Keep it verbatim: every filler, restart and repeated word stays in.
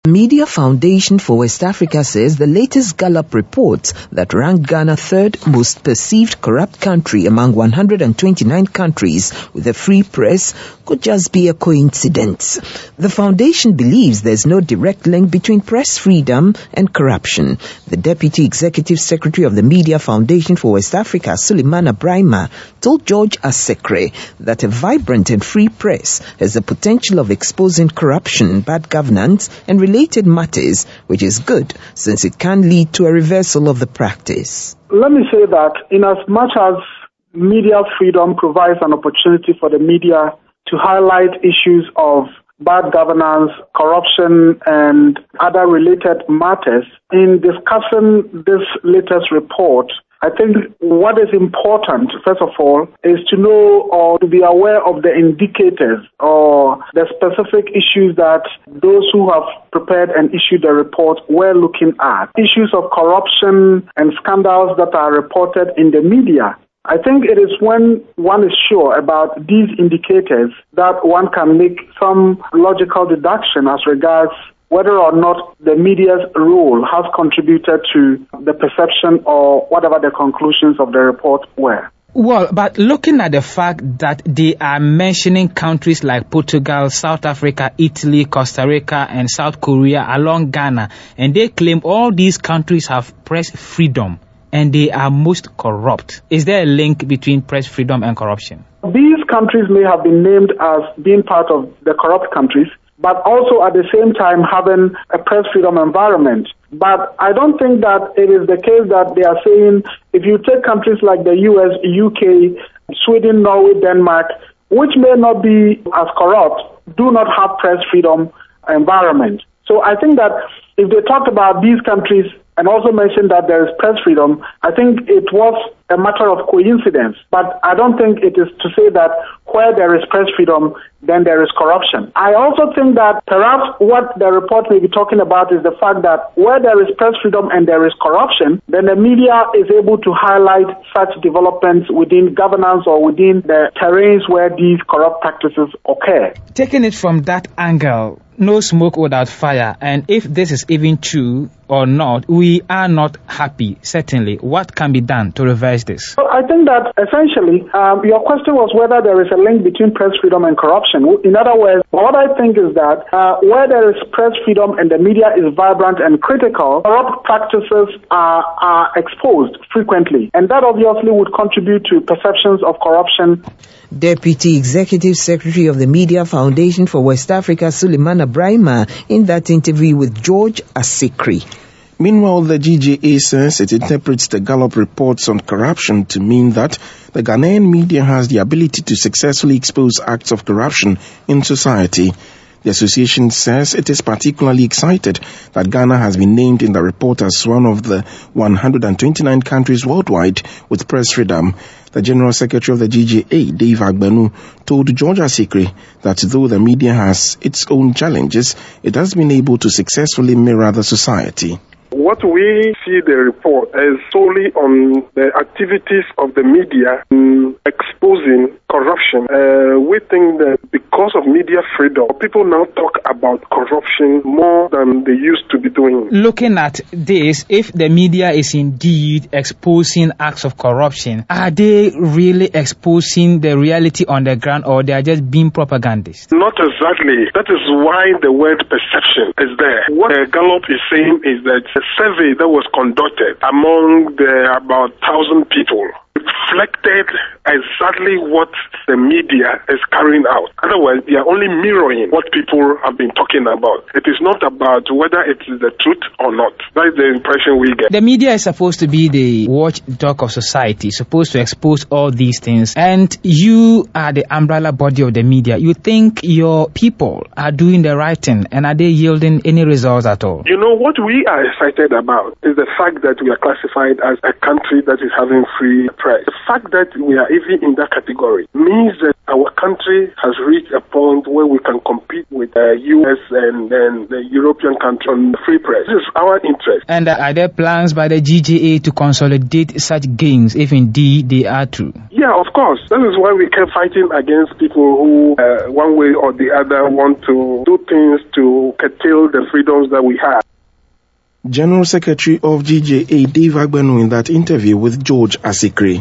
Media Foundation for West Africa says the latest Gallup report that ranked Ghana third most perceived corrupt country among one hundred twenty-nine countries with a free press could just be a coincidence. The foundation believes there's no direct link between press freedom and corruption. The Deputy Executive Secretary of the Media Foundation for West Africa, Suleiman Abrahima, told George Asekre that a vibrant and free press has the potential of exposing corruption, bad governance, and related matters, which is good since it can lead to a reversal of the practice. Let me say that in as much as media freedom provides an opportunity for the media to highlight issues of bad governance, corruption, and other related matters, in discussing this latest report, I think what is important, first of all, is to know or to be aware of the indicators or the specific issues that those who have prepared and issued the report were looking at. Issues of corruption and scandals that are reported in the media. I think it is when one is sure about these indicators that one can make some logical deduction as regards whether or not the media's role has contributed to the perception or whatever the conclusions of the report were. Well, but looking at the fact that they are mentioning countries like Portugal, South Africa, Italy, Costa Rica, and South Korea along Ghana, and they claim all these countries have press freedom and they are most corrupt. Is there a link between press freedom and corruption? These countries may have been named as being part of the corrupt countries, but also at the same time having a press freedom environment. But I don't think that it is the case that they are saying if you take countries like the U S, U K, Sweden, Norway, Denmark, which may not be as corrupt, do not have press freedom environment. So I think that if they talked about these countries and also mentioned that there is press freedom, I think it was a matter of coincidence. But I don't think it is to say that where there is press freedom, then there is corruption. I also think that perhaps what the report may be talking about is the fact that where there is press freedom and there is corruption, then the media is able to highlight such developments within governance or within the terrains where these corrupt practices occur. Taking it from that angle, no smoke without fire. And if this is even true or not, we are not happy, certainly. What can be done to reverse this? Well, I think that essentially um, your question was whether there is a link between press freedom and corruption. In other words, what I think is that uh, where there is press freedom and the media is vibrant and critical, corrupt practices are, are exposed frequently. And that obviously would contribute to perceptions of corruption. Deputy Executive Secretary of the Media Foundation for West Africa, Suleiman Abrahima, in that interview with George Asekre. Meanwhile, the G G A says it interprets the Gallup reports on corruption to mean that the Ghanaian media has the ability to successfully expose acts of corruption in society. The association says it is particularly excited that Ghana has been named in the report as one of the one hundred twenty-nine countries worldwide with press freedom. The General Secretary of the G G A, Dave Agbenu, told George Asekre that though the media has its own challenges, it has been able to successfully mirror the society. What we see the report is solely on the activities of the media in exposing corruption. Uh, we think that because of media freedom, people now talk about corruption more than they used to be doing. Looking at this, if the media is indeed exposing acts of corruption, are they really exposing the reality on the ground, or they are just being propagandists? Not exactly. That is why the word perception is there. What uh, Gallup is saying is that a survey that was conducted among the about thousand people reflected exactly what the media is carrying out. Otherwise, they are only mirroring what people have been talking about. It is not about whether it is the truth or not. That is the impression we get. The media is supposed to be the watchdog of society, supposed to expose all these things. And you are the umbrella body of the media. You think your people are doing the right thing, and are they yielding any results at all? You know, what we are excited about is the fact that we are classified as a country that is having free press. press. The fact that we are even in that category means that our country has reached a point where we can compete with the U S and, and the European countries on the free press. This is our interest. And uh, are there plans by the G J A to consolidate such gains, if indeed they are true? Yeah, of course. That is why we kept fighting against people who, uh, one way or the other, want to do things to curtail the freedoms that we have. General Secretary of G J A Dave Agbenu in that interview with George Asikri.